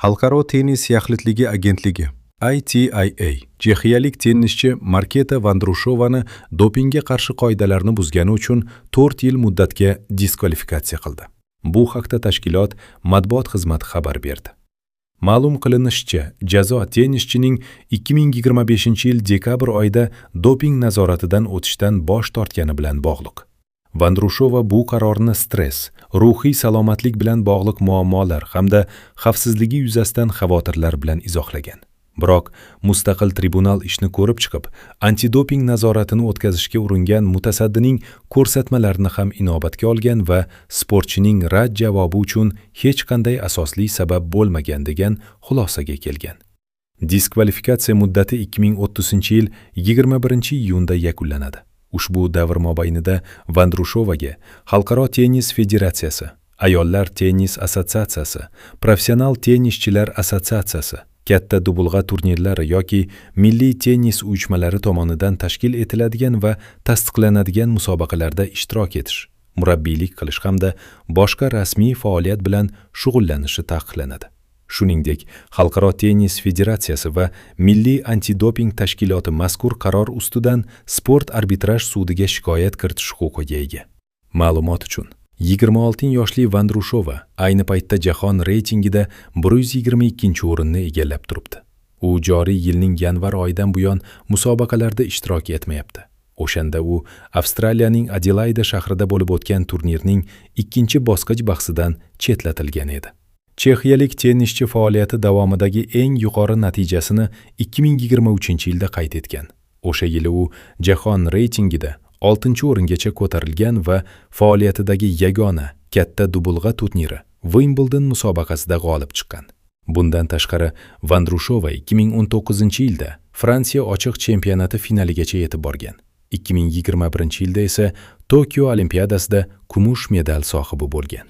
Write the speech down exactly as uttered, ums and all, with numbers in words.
Xalqaro tennis yaxlitligi agentligi I T I A chexiyalik tennischi Marketa Vandrushovani dopingga qarshi qoidalarni buzgani uchun to'rt yil muddatga diskvalifikatsiya qildi. Bu haqda tashkilot matbuot xizmati xabar berdi. Ma'lum qilinishicha, jazo tennischining ikki ming yigirma beshinchi yil dekabr oyida doping nazoratidan o'tishdan bosh tortgani bilan bog'liq. Vandrushova bu qarorni stress, ruhiy salomatlik bilan bog'liq muammolar hamda xavfsizligi yuzasidan xavotirlar bilan izohlagan. Biroq mustaqil tribunal ishni ko'rib chiqib, antidoping nazoratini o'tkazishga uringan mutasaddining ko'rsatmalarini ham inobatga olgan va sportchining rad javobi uchun hech qanday asosli sabab bo'lmagan degan xulosaga kelgan. Diskvalifikatsiya muddati ikki ming o'ttizinchi yil yigirma birinchi iyunda yakunlanadi. Ushbu davr mobaynida Vandrushovaga Xalqaro tennis federatsiyasi, Ayollar tennis assotsiatsiyasi, Professional tennischilar assotsiatsiyasi, katta dubulg'a turnirlari yoki milliy tennis uyushmalari tomonidan tashkil etiladigan va tasdiqlanadigan musobaqalarda ishtirok etish, murabbiylik qilish hamda boshqa rasmiy faoliyat bilan shug'ullanishi taqiqlanadi. Shuningdek, Xalqaro tennis federatsiyasi va Milliy antidoping tashkiloti mazkur qaror ustidan sport arbitraj sudiga shikoyat kiritish huquqiga ega. Ma'lumot uchun, yigirma olti yoshli Vandrushova ayni paytda jahon reytingida bir yuz yigirma ikkinchi o'rinni egallab turibdi. U joriy yilning yanvar oyidan buyon musobaqalarda ishtirok etmayapti. O'shanda u Avstraliyaning Adelaida shahrida bo'lib o'tgan turnirning ikkinchi bosqich bahsidan chetlatilgan edi. Chexiyalik tennischi faoliyati davomidagi eng yuqori natijasini ikki ming yigirma uchinchi yilda qayd etgan. O'sha yili u jahon reytingida oltinchi o'ringacha ko'tarilgan va faoliyatidagi yagona katta dubulg'a turniri Wimbledon musobaqasida g'olib chiqqan. Bundan tashqari, Vandrushova ikki ming o'n to'qqizinchi yilda Fransiya ochiq chempionati finaligacha yetib borgan. ikki ming yigirma birinchi yilda esa Tokio olimpiadasida kumush medal sohibi bo'lgan.